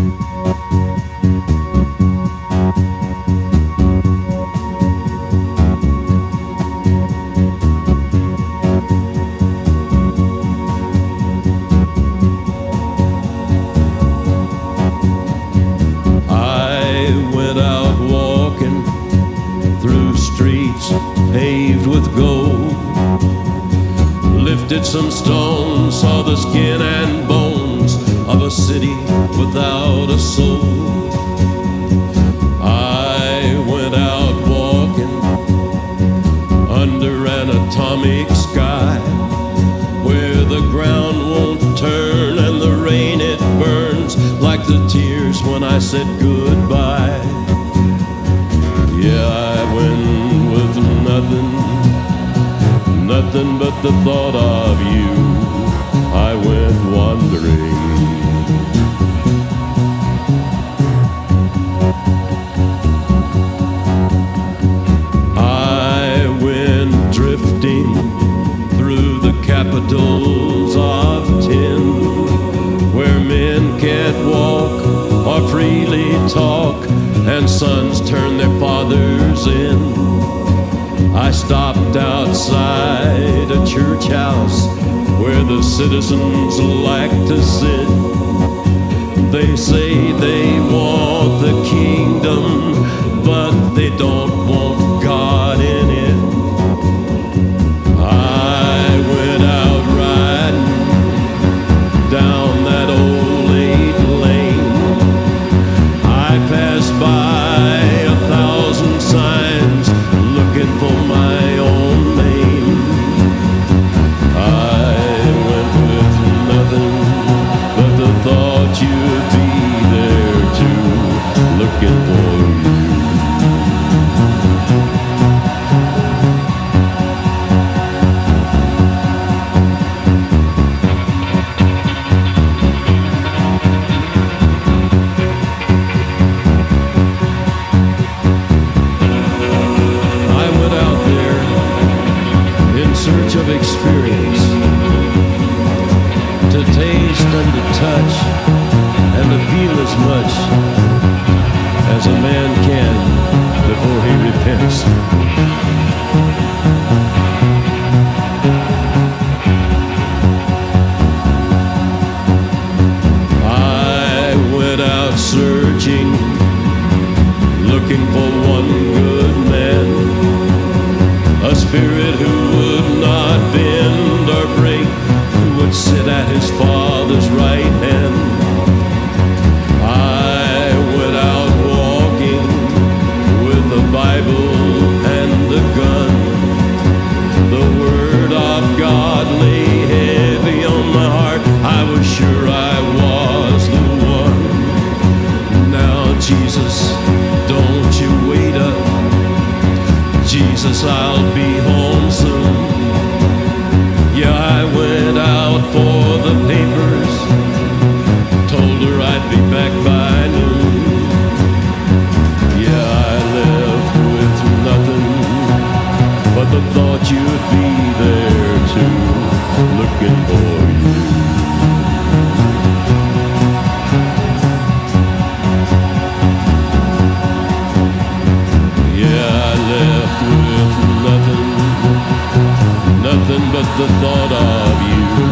Paved with gold, lifted some stones, saw the skin and bones of a city without a soul. I went out walking under an atomic sky, where the ground won't turn and the rain it burns like the tears when I said goodbye. Yeah, I went with nothing but the thought of you. I went wandering. I went drifting through the capitals of tin, where men can't walk or freely talk, and sons turn their fathers in. I stopped outside a church house where the citizens like to sit. They say they want the kingdom, but they don't want God in it. I went out riding down that old 8-lane. I passed by 1,000 signs looking for my own name. I went with nothing but the thought you'd be there too, looking for you. Search of experience, to taste and to touch and to feel as much as a man can before he repents. I went out searching, looking for one good man, a spirit who would not bend or break, who would sit at his Father's right hand. I went out walking with a Bible and a gun. The Word of God lay heavy on my heart. I was sure I was the one. Now, Jesus, don't you wait up. Jesus, I'll be home soon. Yeah, I went out for the papers, told her I'd be back by noon. Yeah, I left with nothing but the thought you'd be there too, looking for you. Nothing but the thought of you.